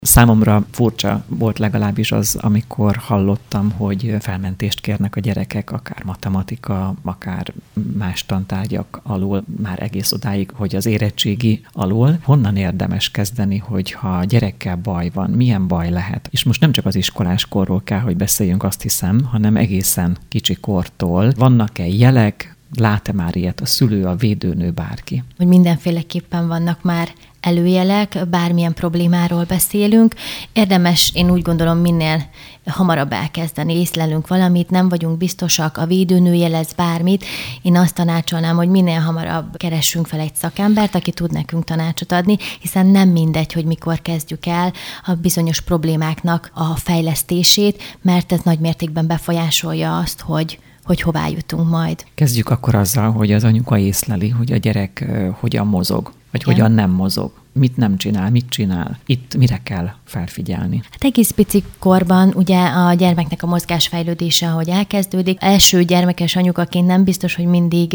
Számomra furcsa volt legalábbis az, amikor hallottam, hogy felmentést kérnek a gyerekek, akár matematika, akár más tantárgyak alól, már egész odáig, hogy az érettségi alól. Honnan érdemes kezdeni, hogyha a gyerekkel baj van, milyen baj lehet? És most nem csak az iskoláskorról kell, hogy beszéljünk, azt hiszem, hanem egészen kicsi kortól. Vannak-e jelek, lát-e már ilyet a szülő, a védőnő, bárki? Hogy mindenféleképpen vannak már előjelek, bármilyen problémáról beszélünk. Érdemes, én úgy gondolom, minél hamarabb elkezdeni, észlelünk valamit, nem vagyunk biztosak, a védőnő jelez bármit. Én azt tanácsolnám, hogy minél hamarabb keressünk fel egy szakembert, aki tud nekünk tanácsot adni, hiszen nem mindegy, hogy mikor kezdjük el a bizonyos problémáknak a fejlesztését, mert ez nagy mértékben befolyásolja azt, hogy hová jutunk majd. Kezdjük akkor azzal, hogy az anyuka észleli, hogy a gyerek hogyan mozog, vagy hogyan nem mozog. Mit nem csinál, mit csinál? Itt mire kell felfigyelni? Hát egész pici korban ugye a gyermeknek a mozgásfejlődése, ahogy elkezdődik. Első gyermekes anyukaként nem biztos, hogy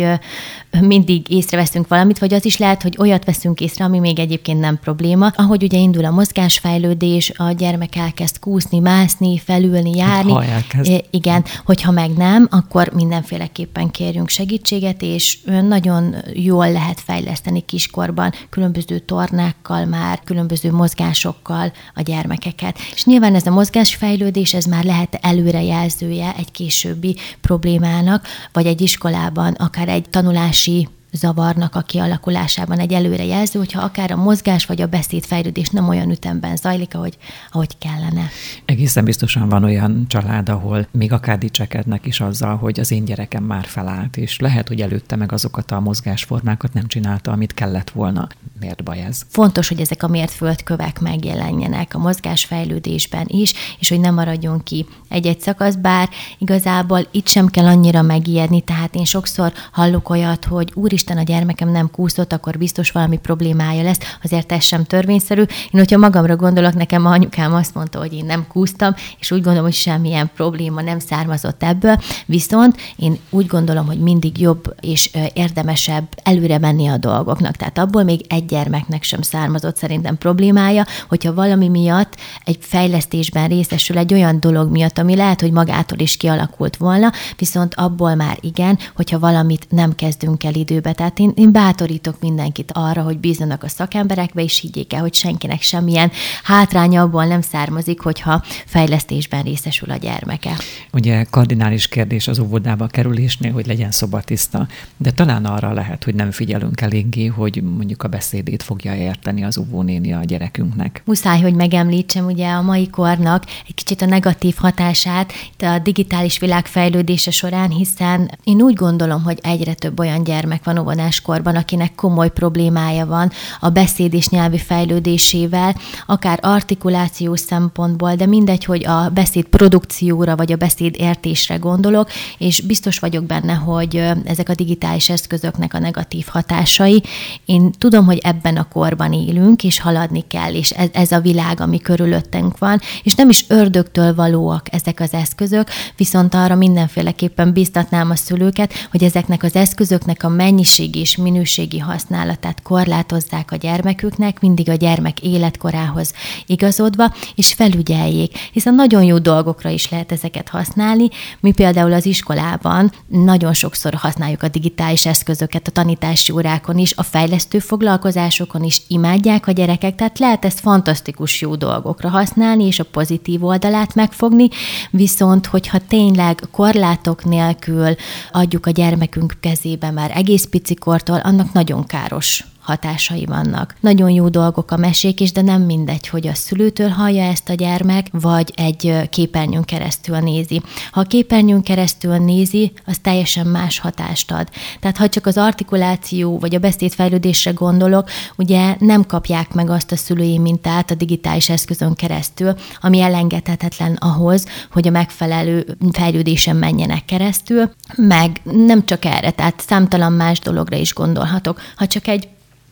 mindig észreveszünk valamit, vagy az is lehet, hogy olyat veszünk észre, ami még egyébként nem probléma. Ahogy ugye indul a mozgásfejlődés, a gyermek elkezd kúszni, mászni, felülni, járni. Ha elkezd. Igen, hogyha meg nem, akkor mindenféleképpen kérjünk segítséget, és nagyon jól lehet fejleszteni kiskorban különböző tornákkal, már különböző mozgásokkal a gyermekeket. És nyilván ez a mozgásfejlődés, ez már lehet előrejelzője egy későbbi problémának, vagy egy iskolában akár egy tanulási zavarnak a kialakulásában egy előrejelző, hogyha akár a mozgás vagy a beszédfejlődés nem olyan ütemben zajlik, ahogy kellene. Egészen biztosan van olyan család, ahol még akár dicsekednek is azzal, hogy az én gyerekem már felállt, és lehet, hogy előtte meg azokat a mozgásformákat nem csinálta, amit kellett volna. Miért baj ez? Fontos, hogy ezek a mértföldkövek megjelenjenek a mozgásfejlődésben is, és hogy nem maradjon ki egy-egy szakasz, bár igazából itt sem kell annyira megijedni, tehát én sokszor hallok olyat, hogy úristen, a gyermekem nem kúszott, akkor biztos valami problémája lesz, azért ez sem törvényszerű. Én, hogyha magamra gondolok, nekem a anyukám azt mondta, hogy én nem kúsztam, és úgy gondolom, hogy semmilyen probléma nem származott ebből, viszont én úgy gondolom, hogy mindig jobb és érdemesebb előre menni a dolgoknak. Tehát abból még egy gyermeknek sem származott szerintem problémája, hogyha valami miatt egy fejlesztésben részesül egy olyan dolog miatt, ami lehet, hogy magától is kialakult volna, viszont abból már igen, hogyha valamit nem kezdünk el időbe. Tehát én bátorítok mindenkit arra, hogy bízzanak a szakemberekbe, és higgyék el, hogy senkinek semmilyen hátránya abból nem származik, hogyha fejlesztésben részesül a gyermeke. Ugye kardinális kérdés az óvodába kerülésnél, hogy legyen szobatiszta, de talán arra lehet, hogy nem figyelünk eléggé, hogy mondjuk a beszédét fogja érteni az óvónéni a gyerekünknek. Muszáj, hogy megemlítsem ugye a mai kornak egy kicsit a negatív hatását itt a digitális világ fejlődése során, hiszen én úgy gondolom, hogy egyre több olyan gyermek van óvodáskorban, akinek komoly problémája van a beszéd és nyelvi fejlődésével, akár artikulációs szempontból, de mindegy, hogy a beszéd produkcióra vagy a beszéd értésre gondolok, és biztos vagyok benne, hogy ezek a digitális eszközöknek a negatív hatásai. Én tudom, hogy ebben a korban élünk, és haladni kell, és ez a világ, ami körülöttünk van, és nem is ördögtől valóak ezek az eszközök, viszont arra mindenféleképpen biztatnám a szülőket, hogy ezeknek az eszközöknek a mennyiségi és minőségi használatát korlátozzák a gyermeküknek, mindig a gyermek életkorához igazodva, és felügyeljék, hiszen nagyon jó dolgokra is lehet ezeket használni. Mi például az iskolában nagyon sokszor használjuk a digitális eszközöket a tanítási órákon is, a fejlesztő foglalkozásokon is imádják a gyerekek, tehát lehet ezt fantasztikus jó dolgokra használni, és a pozitív oldalát megfogni, viszont hogyha tényleg korlátok nélkül adjuk a gyermekünk kezébe már egész picikortól, annak nagyon káros hatásai vannak. Nagyon jó dolgok a mesék is, de nem mindegy, hogy a szülőtől hallja ezt a gyermek, vagy egy képernyőn keresztül nézi. Ha a képernyőn keresztül nézi, az teljesen más hatást ad. Tehát ha csak az artikuláció vagy a beszédfejlődésre gondolok, ugye nem kapják meg azt a szülői mintát a digitális eszközön keresztül, ami elengedhetetlen ahhoz, hogy a megfelelő fejlődésen menjenek keresztül, meg nem csak erre, tehát számtalan más dologra is gondolhatok. Ha csak egy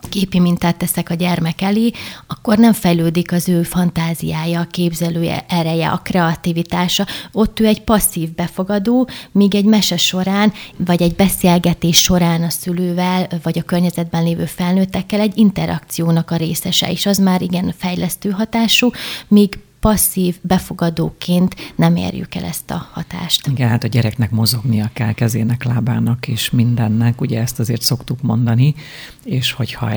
képi mintát teszek a gyermek elé, akkor nem fejlődik az ő fantáziája, a képzelője ereje, a kreativitása. Ott ő egy passzív befogadó, míg egy mese során, vagy egy beszélgetés során a szülővel, vagy a környezetben lévő felnőttekkel egy interakciónak a részese, és az már igen fejlesztő hatású, míg passzív befogadóként nem érjük el ezt a hatást. Igen, hát a gyereknek mozognia kell kezének, lábának és mindennek, ugye ezt azért szoktuk mondani, és hogyha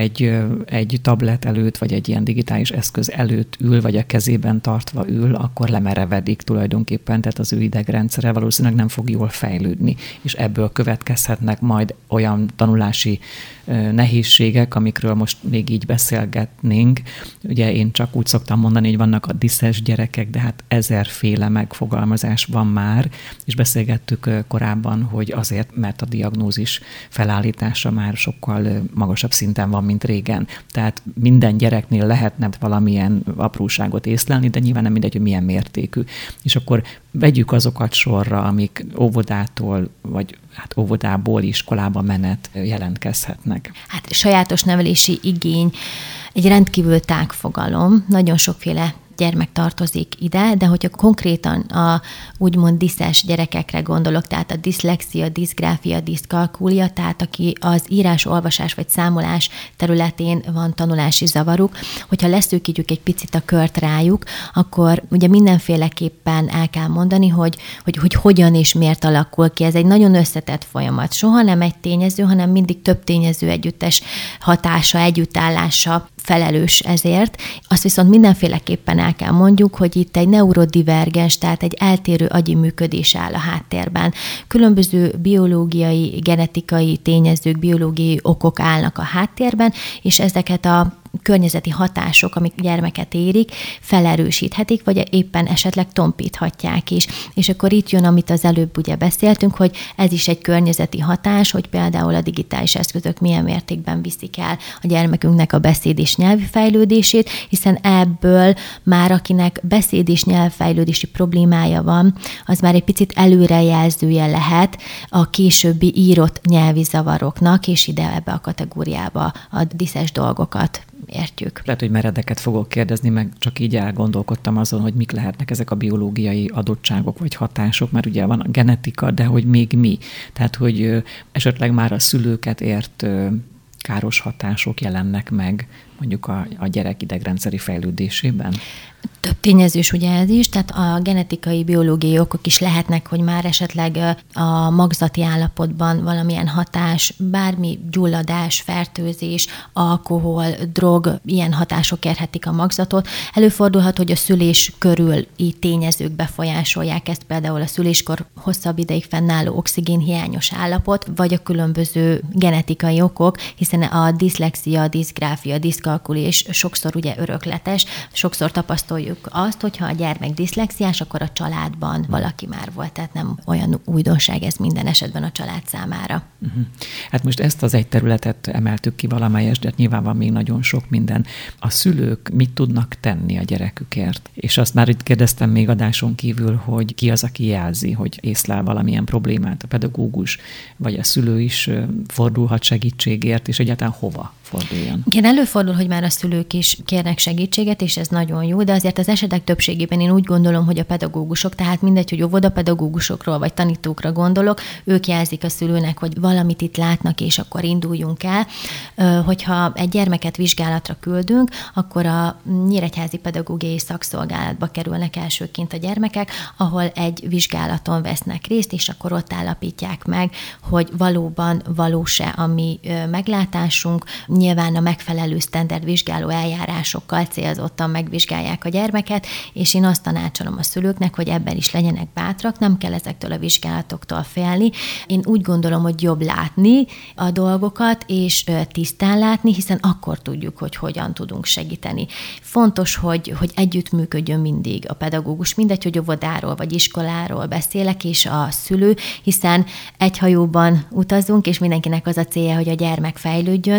egy tablet előtt, vagy egy ilyen digitális eszköz előtt ül, vagy a kezében tartva ül, akkor lemerevedik tulajdonképpen, tehát az ő idegrendszere valószínűleg nem fog jól fejlődni, és ebből következhetnek majd olyan tanulási nehézségek, amikről most még így beszélgetnénk. Ugye én csak úgy szoktam mondani, hogy vannak a diszes gyerekek, de hát 1000-féle megfogalmazás van már, és beszélgettük korábban, hogy azért, mert a diagnózis felállítása már sokkal magasabb szinten van, mint régen. Tehát minden gyereknél lehetne valamilyen apróságot észlelni, de nyilván nem mindegy, hogy milyen mértékű. És akkor vegyük azokat sorra, amik óvodától, vagy hát óvodából iskolába menet jelentkezhetnek. Hát sajátos nevelési igény egy rendkívül tág fogalom, nagyon sokféle gyermek tartozik ide, de hogyha konkrétan a úgymond diszes gyerekekre gondolok, tehát a diszlexia, diszgráfia, diszkalkúlia, tehát aki az írás, olvasás vagy számolás területén van tanulási zavaruk, hogyha leszűkítjük egy picit a kört rájuk, akkor ugye mindenféleképpen el kell mondani, hogy hogyan és miért alakul ki. Ez egy nagyon összetett folyamat. Soha nem egy tényező, hanem mindig több tényező együttes hatása, együttállása felelős ezért. Azt viszont mindenféleképpen el kell mondjuk, hogy itt egy neurodivergens, tehát egy eltérő agyi működés áll a háttérben. Különböző biológiai, genetikai tényezők, biológiai okok állnak a háttérben, és ezeket a környezeti hatások, amik gyermeket érik, felerősíthetik, vagy éppen esetleg tompíthatják is. És akkor itt jön, amit az előbb ugye beszéltünk, hogy ez is egy környezeti hatás, hogy például a digitális eszközök milyen mértékben viszik el a gyermekünknek a beszéd és nyelvi fejlődését, hiszen ebből már akinek beszéd és nyelvfejlődési problémája van, az már egy picit előrejelzője lehet a későbbi írott nyelvi zavaroknak, és ide ebbe a kategóriába a diszes dolgokat értjük. Lehet, hogy meredeket fogok kérdezni, meg csak így elgondolkodtam azon, hogy mik lehetnek ezek a biológiai adottságok vagy hatások, mert ugye van a genetika, de hogy még mi. Tehát, hogy esetleg már a szülőket ért káros hatások jelennek meg mondjuk a gyerek idegrendszeri fejlődésében? Több tényezős ugye ez is, tehát a genetikai, biológiai okok is lehetnek, hogy már esetleg a magzati állapotban valamilyen hatás, bármi gyulladás, fertőzés, alkohol, drog, ilyen hatások érhetik a magzatot. Előfordulhat, hogy a szülés körül így tényezők befolyásolják ezt, például a szüléskor hosszabb ideig fennálló oxigénhiányos állapot, vagy a különböző genetikai okok, hiszen a diszlexia, diszgráfia, diszkalkuli és sokszor ugye örökletes, sokszor tapasztaljuk azt, hogyha a gyermek diszlexiás, akkor a családban valaki már volt, tehát nem olyan újdonság ez minden esetben a család számára. Hát most ezt az egy területet emeltük ki valamelyest, de nyilván van még nagyon sok minden. A szülők mit tudnak tenni a gyerekükért? És azt már itt kérdeztem még adáson kívül, hogy ki az, aki jelzi, hogy észlel valamilyen problémát, a pedagógus, vagy a szülő is fordulhat segítségért, és egyáltalán hova forduljon? Igen, előfordul, hogy már a szülők is kérnek segítséget, és ez nagyon jó, de azért az esetek többségében én úgy gondolom, hogy a pedagógusok, tehát mindegy, hogy óvodapedagógusokról vagy tanítókra gondolok, ők jelzik a szülőnek, hogy valamit itt látnak, és akkor induljunk el. Hogyha egy gyermeket vizsgálatra küldünk, akkor a Nyíregyházi Pedagógiai Szakszolgálatba kerülnek elsőként a gyermekek, ahol egy vizsgálaton vesznek részt, és akkor ott állapítják meg, hogy valóban valós-e a mi meglátásunk. Nyilván a megfelelő standard vizsgáló eljárásokkal célzottan megvizsgálják a gyermeket, és én azt tanácsolom a szülőknek, hogy ebben is legyenek bátrak, nem kell ezektől a vizsgálatoktól félni. Én úgy gondolom, hogy jobb látni a dolgokat, és tisztán látni, hiszen akkor tudjuk, hogy hogyan tudunk segíteni. Fontos, hogy együttműködjön mindig a pedagógus, mindegy, hogy óvodáról vagy iskoláról beszélek, és a szülő, hiszen egy hajóban utazunk, és mindenkinek az a célja, hogy a gyermek fejlődjön, és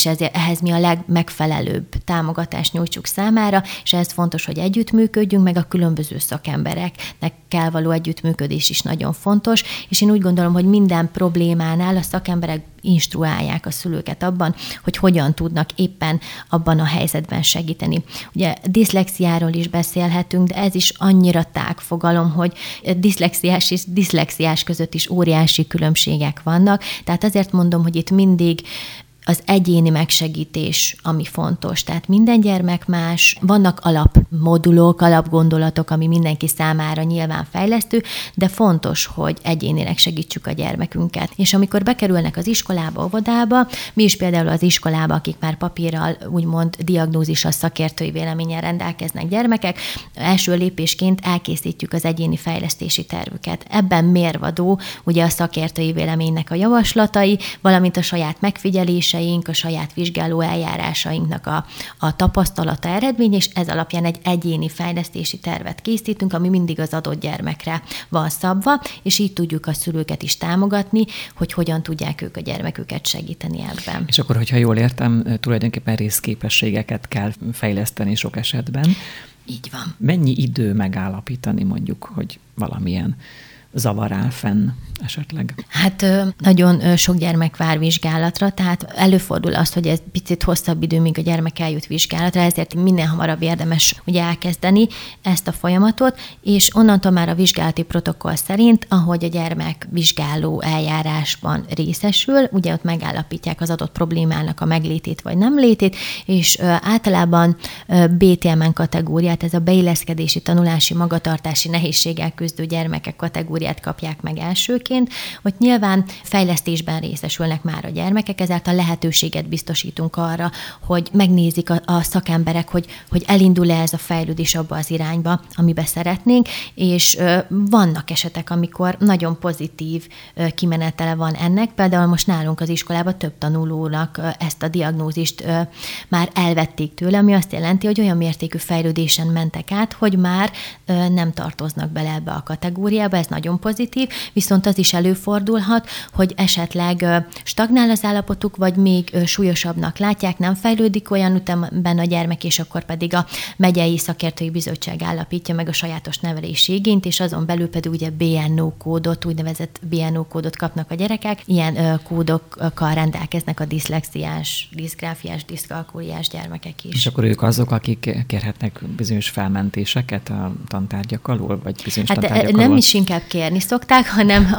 ehhez mi a legmegfelelőbb támogatást nyújtsuk számára, és ez fontos, hogy együttműködjünk, meg a különböző szakembereknek kell való együttműködés is nagyon fontos, és én úgy gondolom, hogy minden problémánál a szakemberek instruálják a szülőket abban, hogy hogyan tudnak éppen abban a helyzetben segíteni. Ugye diszlexiáról is beszélhetünk, de ez is annyira tág fogalom, hogy diszlexiás és diszlexiás között is óriási különbségek vannak. Tehát azért mondom, hogy itt mindig az egyéni megsegítés, ami fontos. Tehát minden gyermek más, vannak alapmodulok, alapgondolatok, ami mindenki számára nyilván fejlesztő, de fontos, hogy egyénileg segítsük a gyermekünket. És amikor bekerülnek az iskolába, óvodába, mi is például az iskolába, akik már papírral, úgymond diagnózissal, szakértői véleménnyel rendelkeznek gyermekek, első lépésként elkészítjük az egyéni fejlesztési tervüket. Ebben mérvadó ugye a szakértői véleménynek a javaslatai, valamint a saját megfigyelése, a saját vizsgáló eljárásainknak a tapasztalata eredmény, és ez alapján egy egyéni fejlesztési tervet készítünk, ami mindig az adott gyermekre van szabva, és így tudjuk a szülőket is támogatni, hogy hogyan tudják ők a gyermeküket segíteni ebben. És akkor, hogyha jól értem, tulajdonképpen részképességeket kell fejleszteni sok esetben. Így van. Mennyi idő megállapítani mondjuk, hogy valamilyen zavar áll fenn esetleg? Hát nagyon sok gyermek vár vizsgálatra, tehát előfordul az, hogy ez picit hosszabb idő, míg a gyermek eljut vizsgálatra, ezért minél hamarabb érdemes ugye elkezdeni ezt a folyamatot, és onnantól már a vizsgálati protokoll szerint, ahogy a gyermek vizsgáló eljárásban részesül, ugye ott megállapítják az adott problémának a meglétét vagy nem létét, és általában BTMN kategóriát, ez a beilleszkedési, tanulási, magatartási nehézséggel küzdő gyermekek kategóriát kapják meg elsőként, hogy nyilván fejlesztésben részesülnek már a gyermekek, ezáltal lehetőséget biztosítunk arra, hogy megnézik a szakemberek, hogy elindul-e ez a fejlődés abba az irányba, amibe szeretnénk, és vannak esetek, amikor nagyon pozitív kimenetele van ennek, például most nálunk az iskolában több tanulónak ezt a diagnózist már elvették tőle, ami azt jelenti, hogy olyan mértékű fejlődésen mentek át, hogy már nem tartoznak bele ebbe a kategóriába, ez nagyon pozitív, viszont az is előfordulhat, hogy esetleg stagnál az állapotuk, vagy még súlyosabbnak látják, nem fejlődik olyan ütemben a gyermek, és akkor pedig a megyei szakértői bizottság állapítja meg a sajátos nevelési igényt, és azon belül pedig ugye BNO kódot, úgynevezett BNO kódot kapnak a gyerekek. Ilyen kódokkal rendelkeznek a diszlexiás, diszgráfiás, diszkalkuliás gyermekek is. És akkor ők azok, akik kérhetnek bizonyos felmentéseket a tantárgyak alól, vagy bizonyos tantárgyak alól? Nem is inkább kérni szokták, hanem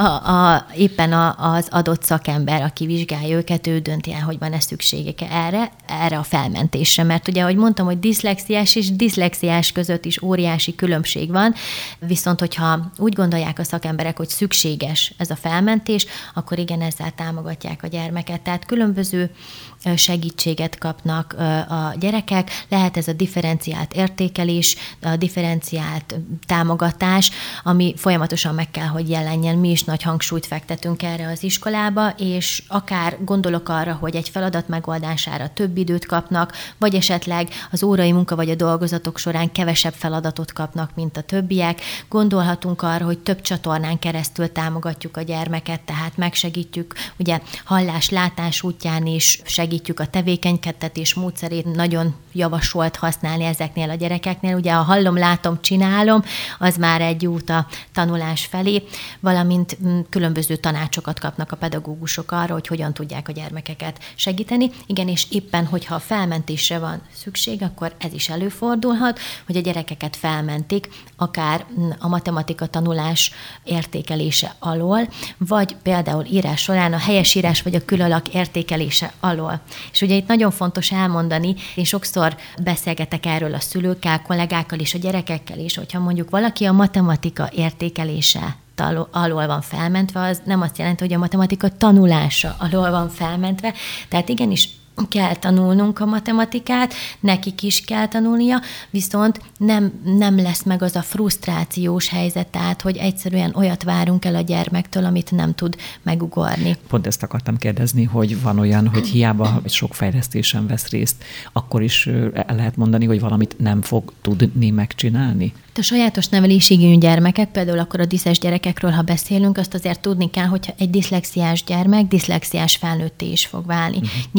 éppen az adott szakember, aki vizsgálja őket, ő dönti el, hogy van-e szükségük erre a felmentésre. Mert ugye, ahogy mondtam, hogy diszlexiás és diszlexiás között is óriási különbség van, viszont hogyha úgy gondolják a szakemberek, hogy szükséges ez a felmentés, akkor igen, ezzel támogatják a gyermeket. Tehát különböző segítséget kapnak a gyerekek, lehet ez a differenciált értékelés, a differenciált támogatás, ami folyamatosan meg kell, hogy jelenjen. Mi is nagy hangsúlyt fektetünk erre az iskolába, és akár gondolok arra, hogy egy feladat megoldására több időt kapnak, vagy esetleg az órai munka vagy a dolgozatok során kevesebb feladatot kapnak, mint a többiek. Gondolhatunk arra, hogy több csatornán keresztül támogatjuk a gyermeket, tehát megsegítjük, ugye hallás-látás útján is segítjük a tevékenykedtetés módszerét, nagyon javasolt használni ezeknél a gyerekeknél. Ugye a hallom, látom, csinálom, az már egy út a tanulás felé, valamint különböző tanácsokat kapnak a pedagógusok arra, hogy hogyan tudják a gyermekeket segíteni. Igen, és éppen, hogyha a felmentésre van szükség, akkor ez is előfordulhat, hogy a gyerekeket felmentik, akár a matematika tanulás értékelése alól, vagy például írás során a helyesírás vagy a külalak értékelése alól. És ugye itt nagyon fontos elmondani, én sokszor beszélgetek erről a szülőkkel, kollégákkal és a gyerekekkel is, hogyha mondjuk valaki a matematika értékelése alól van felmentve, az nem azt jelenti, hogy a matematika tanulása alól van felmentve. Tehát igenis kell tanulnunk a matematikát, nekik is kell tanulnia, viszont nem lesz meg az a frusztrációs helyzet, tehát, hogy egyszerűen olyat várunk el a gyermektől, amit nem tud megugorni. Pont ezt akartam kérdezni, hogy van olyan, hogy hiába sok fejlesztésen vesz részt, akkor is el lehet mondani, hogy valamit nem fog tudni megcsinálni? A sajátos nevelési igényű gyermekek, például akkor a diszes gyerekekről, ha beszélünk, azt azért tudni kell, hogyha egy diszlexiás gyermek diszlexiás felnőtté is fog válni. Nyilván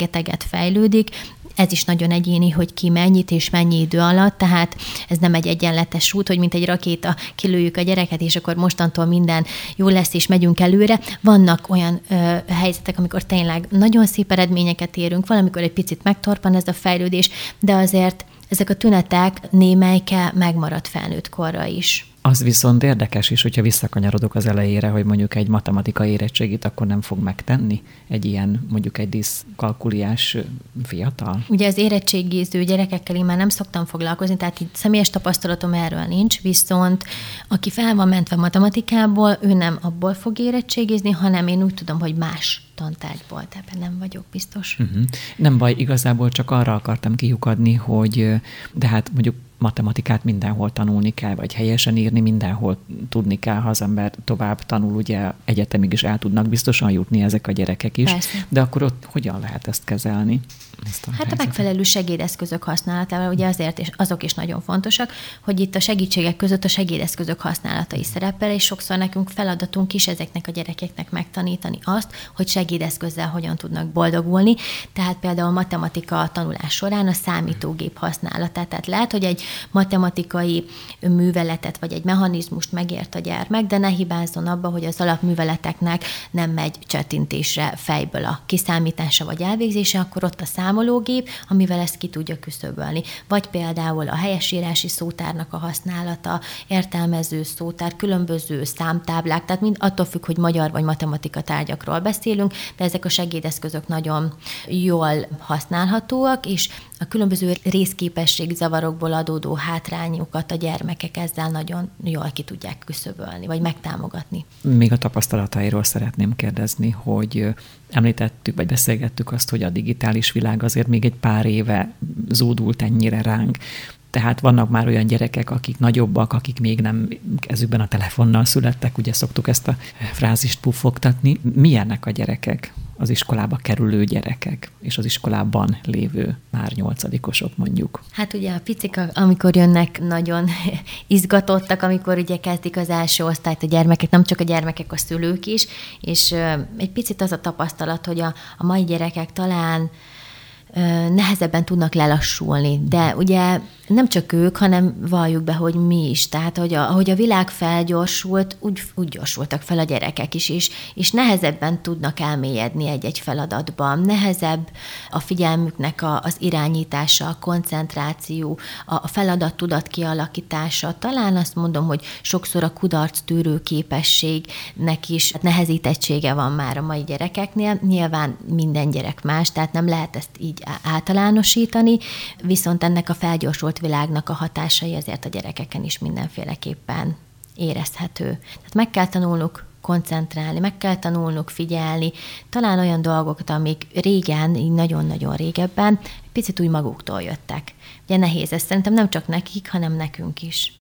rengeteget fejlődik. Ez is nagyon egyéni, hogy ki mennyit és mennyi idő alatt, tehát ez nem egy egyenletes út, hogy mint egy rakéta kilőjük a gyereket, és akkor mostantól minden jó lesz, és megyünk előre. Vannak olyan helyzetek, amikor tényleg nagyon szép eredményeket érünk, valamikor egy picit megtorpan ez a fejlődés, de azért ezek a tünetek némelyike megmarad felnőtt korra is. Az viszont érdekes is, hogyha visszakanyarodok az elejére, hogy mondjuk egy matematikai érettségit akkor nem fog megtenni egy ilyen, mondjuk egy diszkalkuliás fiatal. Ugye az érettségiző gyerekekkel én már nem szoktam foglalkozni, tehát így személyes tapasztalatom erről nincs, viszont aki fel van mentve matematikából, ő nem abból fog érettségizni, hanem én úgy tudom, hogy más tantárgyból, tehát nem vagyok biztos. Nem baj, igazából csak arra akartam kiukadni, hogy de hát mondjuk matematikát mindenhol tanulni kell, vagy helyesen írni mindenhol tudni kell, ha az ember tovább tanul, ugye egyetemig is el tudnak biztosan jutni ezek a gyerekek is. Persze. De akkor ott hogyan lehet ezt kezelni? Hát a megfelelő segédeszközök használatával, ugye azért és azok is nagyon fontosak, hogy itt a segítségek között a segédeszközök használata is szerepel, és sokszor nekünk feladatunk is ezeknek a gyerekeknek megtanítani azt, hogy segédeszközzel hogyan tudnak boldogulni. Tehát például a matematika tanulás során a számítógép használatát. Tehát lehet, hogy egy matematikai műveletet vagy egy mechanizmust megért a gyermek, de ne hibázzon abba, hogy az alapműveleteknek nem megy csettintésre fejből a kiszámítása vagy elvégzése, akkor ott a számológép, amivel ezt ki tudja küszöbölni. Vagy például a helyesírási szótárnak a használata, értelmező szótár, különböző számtáblák, tehát mind attól függ, hogy magyar vagy matematika tárgyakról beszélünk, de ezek a segédeszközök nagyon jól használhatóak, és a különböző részképességzavarokból adódó hátrányokat a gyermekek ezzel nagyon jól ki tudják küszöbölni, vagy megtámogatni. Még a tapasztalatairól szeretném kérdezni, hogy említettük, vagy beszélgettük azt, hogy a digitális világ azért még egy pár éve zúdult ennyire ránk. Tehát vannak már olyan gyerekek, akik nagyobbak, akik még nem kezükben a telefonnal születtek, ugye szoktuk ezt a frázist puffogtatni. Milyennek a gyerekek, az iskolába kerülő gyerekek, és az iskolában lévő már 8-osok mondjuk? Hát ugye a picik, amikor jönnek, nagyon izgatottak, amikor ugye kezdik az első osztályt a gyermekek, nem csak a gyermekek, a szülők is, és egy picit az a tapasztalat, hogy a mai gyerekek talán nehezebben tudnak lelassulni, de ugye nem csak ők, hanem valljuk be, hogy mi is. Tehát, ahogy a világ felgyorsult, úgy gyorsultak fel a gyerekek is, és nehezebben tudnak elmélyedni egy-egy feladatban. Nehezebb a figyelmüknek az irányítása, a koncentráció, a feladattudat kialakítása. Talán azt mondom, hogy sokszor a kudarc tűrő képességnek is nehezítettsége van már a mai gyerekeknél. Nyilván minden gyerek más, tehát nem lehet ezt így általánosítani, viszont ennek a felgyorsult világnak a hatásai azért a gyerekeken is mindenféleképpen érezhető. Tehát meg kell tanulnunk koncentrálni, meg kell tanulnunk figyelni, talán olyan dolgokat, amik régen, így nagyon-nagyon régebben, picit úgy maguktól jöttek. Ugye nehéz ez szerintem nem csak nekik, hanem nekünk is.